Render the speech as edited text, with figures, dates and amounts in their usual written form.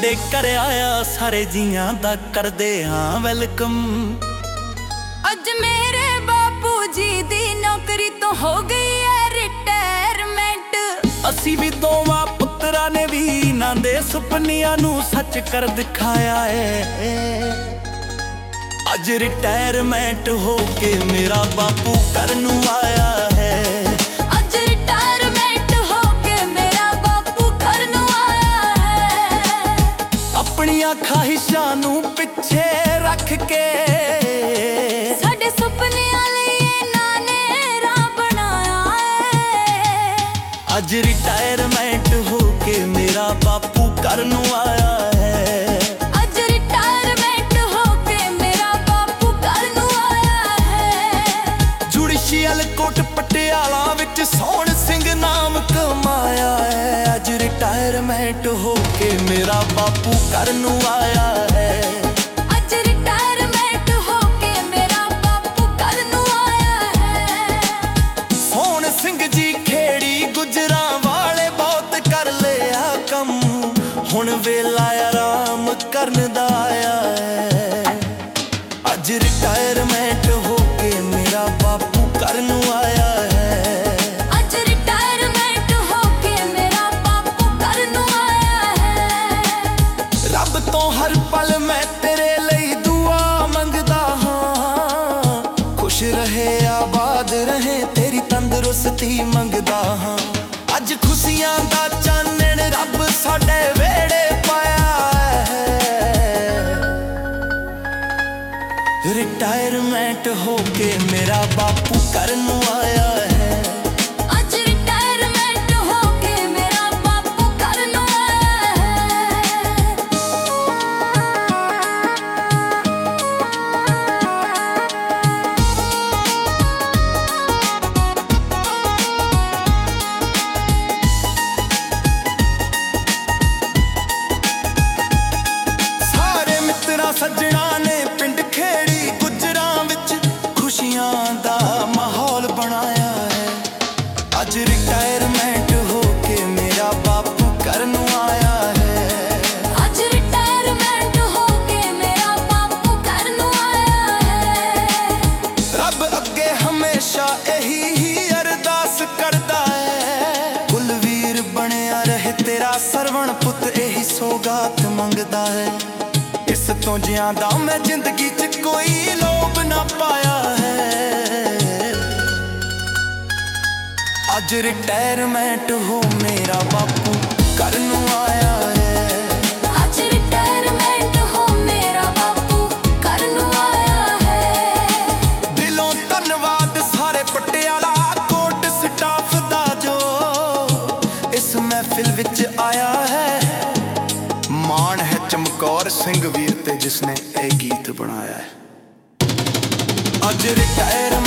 ਸਾਡੇ ਘਰ ਆਇਆ, ਸਾਰੇ ਜੀਆਂ ਦਾ ਕਰਦੇ ਹਾਂ ਵੈਲਕਮ। ਅੱਜ ਮੇਰੇ ਬਾਪੂ ਜੀ ਦੀ ਨੌਕਰੀ ਤੋਂ ਹੋ ਗਈ ਹੈ ਰਿਟਾਇਰਮੈਂਟ। ਅਸੀਂ ਵੀ ਦੋਵਾਂ ਪੁੱਤਰਾਂ ਨੇ ਵੀ ਇਹਨਾਂ ਦੇ ਸੁਪਨਿਆਂ ਨੂੰ ਸੱਚ ਕਰ ਦਿਖਾਇਆ ਏ। ਅੱਜ ਰਿਟਾਇਰਮੈਂਟ ਹੋ ਕੇ ਮੇਰਾ ਬਾਪੂ ਘਰ ਨੂੰ ਆਇਆ ਹੈ। ਅੱਜ ਰਿਟਾਇਰਮੈਂਟ ਹੋ ਕੇ ਮੇਰਾ ਬਾਪੂ ਘਰ ਨੂੰ ਆਇਆ ਹੈ। ਆਪਣੀਆਂ ਖਾਹਿਸ਼ਾਂ ਨੂੰ ਪਿੱਛੇ ਰੱਖ ਕੇ ਸਾਡੇ ਸੁਪਨਿਆਂ ਲਈ ਇਹਨਾਂ ਨੇ ਰਾਹ ਬਣਾਇਆ ਹੈ। ਅੱਜ ਰਿਟਾਇਰਮੈਂਟ ਹੋ ਕੇ ਮੇਰਾ ਬਾਪੂ ਘਰ ਨੂੰ ਆਇਆ ਹੈ। ਅੱਜ ਰਿਟਾਇਰਮੈਂਟ ਹੋ ਕੇ ਮੇਰਾ ਬਾਪੂ ਘਰ ਨੂੰ ਆਇਆ ਹੈ। ਜੁਡੀਸ਼ੀਅਲ ਕੋਟ ਪਟਿਆਲਾ ਵਿੱਚ ਸੋਹਣ ਸਿੰਘ ਨਾਮ ਕਮਾਇਆ ਹੈ। ਅੱਜ ਰਿਟਾਇਰਮੈਂਟ ਹੋ ਕੇ ਮੇਰਾ ਬਾਪੂ ਘਰ ਨੂੰ ਆਇਆ ਹੈ। ਅੱਜ ਰਿਟਾਇਰਮੈਂਟ ਹੋ ਕੇ ਮੇਰਾ ਬਾਪੂ ਘਰ ਨੂੰ ਆਇਆ ਹੈ। ਸੋਹਣ ਸਿੰਘ ਜੀ ਖੇੜੀ ਗੁਜਰਾਂ ਵਾਲੇ ਬਹੁਤ ਕਰ ਲਿਆ ਕੰਮ, ਹੁਣ ਵੇਲਾ ਆਰਾਮ ਕਰਨ ਦਾ ਆਇਆ ਹੈ। ਅੱਜ ਰਿਟਾਇਰਮੈਂਟ ਹੋ ਕੇ ਮੇਰਾ ਬਾਪੂ ਘਰ ਨੂੰ ਆਇਆ ਹੈ। ਅੱਜ ਰਿਟਾਇਰਮੈਂਟ ਹੋ ਕੇ ਮੇਰਾ ਬਾਪੂ ਘਰ ਨੂੰ ਆਇਆ ਹੈ। ਰੱਬ ਤੋਂ ਹਰ ਪਲ ਮੈਂ ਤੇਰੇ ਲਈ ਦੁਆ ਮੰਗਦਾ ਹਾਂ, ਖੁਸ਼ ਰਹੇ ਆਬਾਦ ਰਹੇ ਤੇਰੀ ਤੰਦਰੁਸਤੀ ਮੰਗਦਾ ਹਾਂ। ਅੱਜ ਖੁਸ਼ੀਆਂ ਦਾ ਚਾਨਣ ਰੱਬ ਸਾਡੇ ਵਿਹੜੇ ਪਾਇਆ ਹੈ। ਰਿਟਾਇਰਮੈਂਟ ਹੋ ਕੇ ਮੇਰਾ ਬਾਪੂ ਘਰ ਨੂੰ ਆਇਆ ਹੈ। ਅੱਜ ਰਿਟਾਇਰਮੈਂਟ ਹੋ ਕੇ ਮੇਰਾ ਬਾਪੂ ਘਰ ਨੂੰ ਆਇਆ ਹੈ। ਸਾਰੇ ਮਿੱਤਰਾਂ ਸੱਜਣਾ ਨੇ ਪਿੰਡ ਖੇੜੀ ਗੁਜਰਾਂ ਵਿੱਚ ਖੁਸ਼ੀਆਂ ਦਾ ਮਾਹੌਲ ਬਣਾਇਆ ਹੈ। ਅੱਜ ਰਿਟਾਇਰਮੈਂਟ ਹੋ ਕੇ ਮੇਰਾ ਬਾਪੂ ਘਰ ਨੂੰ ਆਇਆ ਹੈ। ਅੱਜ ਰਿਟਾਇਰਮੈਂਟ ਹੋ ਕੇ ਮੇਰਾ ਬਾਪੂ ਘਰ ਨੂੰ ਆਇਆ ਹੈ। ਰੱਬ ਅੱਗੇ ਹਮੇਸ਼ਾ ਇਹੀ ਹੀ ਅਰਦਾਸ ਕਰਦਾ ਹੈ, ਕੁਲਵੀਰ ਬਣਿਆ ਰਹੇ ਤੇਰਾ ਸਰਵਣ ਪੁੱਤ ਇਹੀ ਸੌਗਾਤ ਮੰਗਦਾ ਹੈ। ਇਸ ਤੋਂ ਜਿਆਦਾ ਮੈਂ ਜ਼ਿੰਦਗੀ 'ਚ ਕੋਈ ਲੋਭ ਨਾ ਪਾਇਆ ਹੈ। ਅੱਜ ਰਿਟਾਇਰਮੈਂਟ ਹੋ ਮੇਰਾ ਬਾਪੂ ਘਰ ਨੂੰ ਆਇਆ ਹੈ। ਅੱਜ ਰਿਟਾਇਰਮੈਂਟ ਹੋ ਮੇਰਾ ਬਾਪੂ ਘਰ ਨੂੰ ਆਇਆ ਹੈ। ਦਿਲੋਂ ਧੰਨਵਾਦ ਸਾਰੇ ਪਟਿਆਲਾ ਕੋਟ ਸਟਾਫ ਦਾ ਜੋ ਇਸ ਮਹਿਫਿਲ ਵਿੱਚ ਆਇਆ ਹੈ। ਮਾਣ ਹੈ ਚਮਕੌਰ ਸਿੰਘ ਵੀਰ ਤੇ ਜਿਸਨੇ ਇਹ ਗੀਤ ਬਣਾਇਆ ਹੈ। ਅੱਜ ਰਿਟਾਇਰ